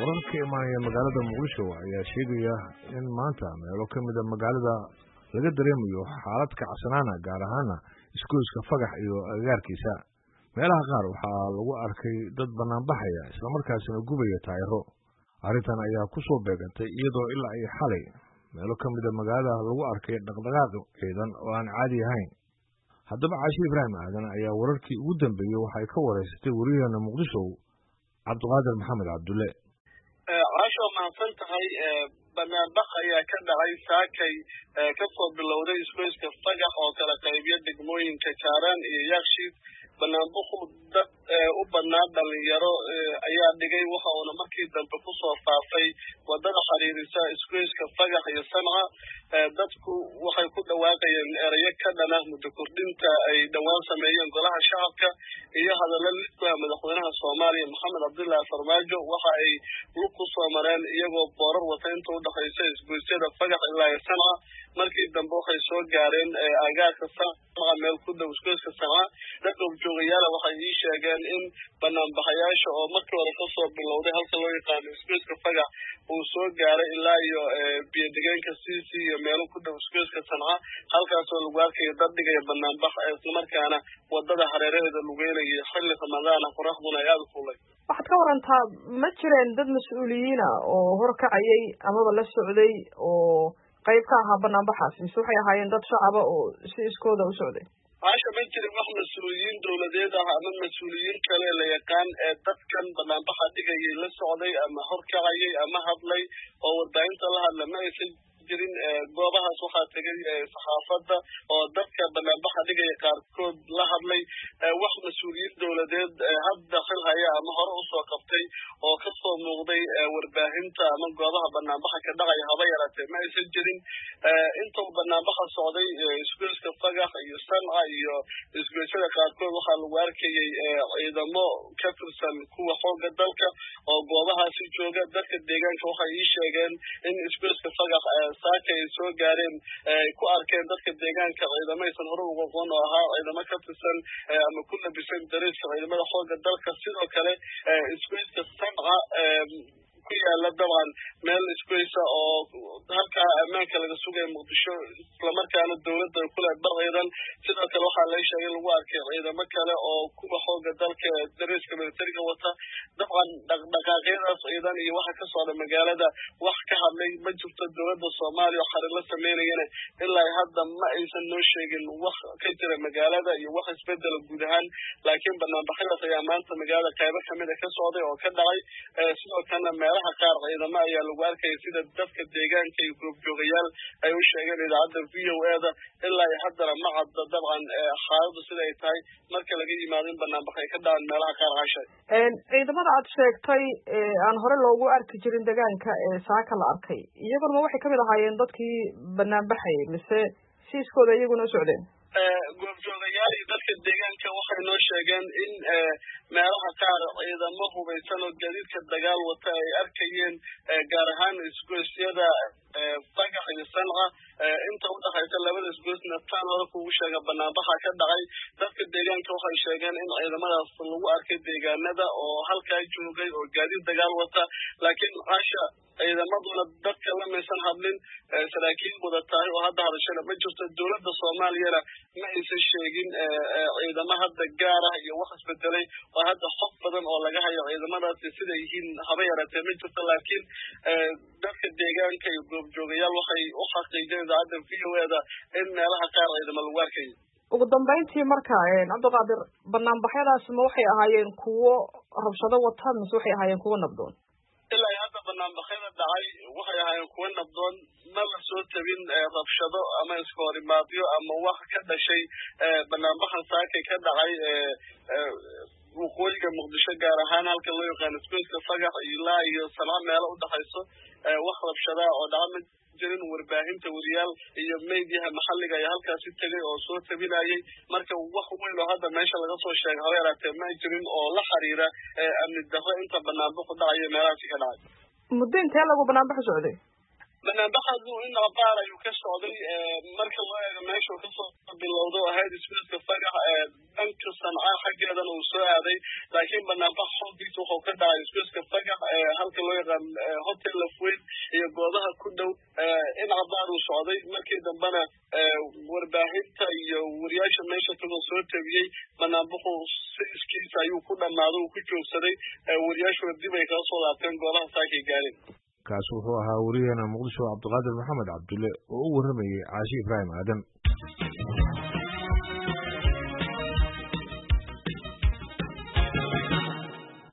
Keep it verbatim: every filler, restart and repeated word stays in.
wararka imaanaya magaalada muqdisho ayaa sheegaya in maanta meelo ka mid a magaalada laga dareemayo xaalad kacsanaana gaar ahaana isgoyska Fagax iyo agagaarkiisa. meelaha qaar waxaa lagu arkay dad banaanbaxaya isla markaasina gubaya taayiro. arrintan ayaa ku soo beegantay iyadoo ilaa ay xalay meelo ka mid a magaalada lagu arkay dhaqdhaqaaq ciidan oo aan caadi ahayn. haddaba Caashi Ibraahim Aadan ayaa wararkii ugu dambeeyay waxay ka wareysatay wariyahana Muqdisho Cabdiqaadir Maxamed Cabdulle. Caasho mahadsan tahay banaanbax ayaa ka dhacay saakay ka soo bilowday isgoyska Fagax oo kala qaybiya degmooyinka Kaaraan iyo Yakshiid. banaanbaxu dad u badnaa dhalinyaro ayaa dhigay waxa uuna markii dambe ku soo faafay wadada xiriirisa isgoyska Fagax iyo Sanca. dadku waxay ku dhawaaqayeen erayo ka dhana muddo kordhinta ay dhawaan sameeyeen golaha shacabka iyo hadallo lidka madaxweynaha Soomaaliya Maxamed Cabdullaahi Farmaajo. waxa ay lug ku soo mareen iyagoo boorar wata inta u dhaxaysa isgoysyada Fagax ilaa Sanca. markii dambe waxay soo gaareen agaarka Sanca meel ku dhow isgoyska Sanca. dadka joogayaal waxay ii sheegeen in banaanbaxayaasha oo markii hore ka soo bilowday halka loo yaqaan isgoyska Fagax uu soo gaaray ilaa iyo biyo-dhigeenka Siisi iyo meelo ku dhow isgoyska Sanca, halkaasoo lagu arkayo dad dhigaya banaanbax isla markaana wadada hareeraheeda lugeynaya xilli Ramadaan qoraxduna ay aad u kulay. waxaad ka warantaa ma jireen dad mas'uuliyiin ah oo horkacayay amaba la socday oo qayb ka ahaa banaanbaxaas mise waxay ahaayeen dad shacab ah oo si iskooda u socday? Caasha ma jirin wax mas-uuliyiin dowladeed ah ama mas-uuliyiin kale la yaqaan ee dadkan banaanbaxa dhigayay la socday ama horkacayay ama hadlay oo warbaahinta la hadla ma aysan jirin. goobahaas waxaa tegay saxaafadda oo dadka banaanbaxa dhigaya qaarkood la hadlay. wax mas-uuliyiin dowladeed hadda xil haya ama hore usoo qabtay oo ka soo muuqday warbaahinta ama goobaha banaanbaxa ka dhacaya haba yaraatee ma aysan jirin. inta banaanbaxa socday isgoyska Fagax iyo Sanca iyo isgoysyada qaarkood waxaa lagu arkayay ciidamo ka tirsan kuwa xoogga dalka oo goobahaasi jooga. dadka deegaanka waxay ii sheegeen in isgoyska Fagax saakay ay soo gaareen ay ku arkeen dadka deegaanka ciidamaysan hore uga aqoon oo ahaa ciidamo ka tirsan ama ku labisan dariiska ciidamada xoogga dalka. sidoo kale isgoyska Sanca ku yaala dabcan meel isgoysa oo halka ammaanka laga sugay Muqdisho isla markaana dowladda ku leh baraydan. sidoo kale waxaa la sheegay lagu arkay ciidamo kale oo kuwa xoogga dalka dariiska militariga wata. dabcan dhaqdhaqaaqyadaas ciidan iyo waxa ka socda magaalada wax ka hadlay ma jirto. dowladda Soomaaliya xarir la sameynayana ilaa hadda ma aysan noo sheegin wax ka jira magaalada iyo wax isbedel guud ahaan. laakiin banaanbaxyadaas ayaa maanta magaalada qaybo kamid ah ka socday oo ka dhacay. sidoo kale meelaha qaar ciidamo ayaa lagu arkay sida dadka deegaanka iyo goobjoogayaal ay u sheegeen idaacadda V O A da ilaa ay haddana ma cadda dabcan xaaladdu sida ay tahay marka laga yimaado in banaanbax ay ka dhacaan meelaha qaar. Caashay ciidamada aad sheegtay aan hore loogu arki jirin deegaanka ee saaka la arkay iyaguna waxay kamid ahaayeen dadkii banaanbaxayay mise si iskooda iyaguna u socdeen? goobjoogayaal iyo dadka deegaanka waxay noo sheegeen in meelaha qaar ciidamo hubaysan oo gaadiidka dagaal wata ay arkayeen gaar ahaan isgoysyada Fagax iyo Sanca. inta u dhaxaysa labada isgoysna tan hore kugu sheega banaanbaxa ka dhacay. dadka deegaanka waxay sheegeen in ciidamadaas lagu arkay deegaanada oo halkaa joogay oo gaadiid dagaal wata. laakiin Caasha ciidamaduna dadka lamaysan hadlin. saraakiil wadatahay oo hadda hadashana ma jirto. dowladda Soomaaliyana ma aysan sheegin ciidamo hadda gaar ah iyo wax isbedelay oo hadda xog badan oo laga hayo ciidamadaasi sida yihiin haba yaraatee ma jirto. laakiin dadka deegaanka iyo goobjoogayaal waxay u xaqiijeen idaacadda V O A da in meelaha qaar ciidamo lagu arkayo. ugu dambeyntii marka Cabdiqaadir banaanbaxyadaas ma waxay ahaayeen kuwo rabshado wata mise waxay ahaayeen kuwo nabdoon? ilaa hadda banaanbaxyada dhacay waxay ahaayeen kuwo nabdoon. ma la soo tabin rabshado ama iskoorimaadyo ama wax ka dhashay banaanbaxan saakay ka dhacay waqooyiga Muqdisho gaar ahaan halka loo yaqaan isgoyska Fagax ilaa iyo Sanca meelo u dhaxayso. wax rabshada oo dhaca ma jirin. warbaahinta wariyaal iyo meediyaha maxalliga ayaa halkaasi tegay oo soo tabinayay. marka wax weyn oo hadda meesha laga soo sheegay haba yaraatee ma jirin oo la xiriira amni darro inta banaanbaxu dhacayo meelahaasi ka dhacay. muddo intee lagu banaanbaxu socday? banaanbaxadu in abaar ayuu ka socday marka loo eego meesha kasoo bilowdo ahayd isbeddelka fagax dhanka sanca xaggeedana uu soo aaday laakiin banaanbax xoogiisa wuxuu ka dhacay isbeddelka fagax halka loo yaqaan hotel lafweyn iyo goodaha ku dhow in abaar uu socday markii dambena warbaahinta iyo wariyaasha meesha tagoo soo tabiyey banaanbaxu si iskiisa ayuu ku dhammaaday uu ku joogsaday wariyaashu dib ay kaga soo laabteen goodaha saakay gaareen kaas wuxuu ahaa wariyaheena muqdisho cabdiqaadir maxamed cabdulle oo u warramayay caashi ibraahim aadan.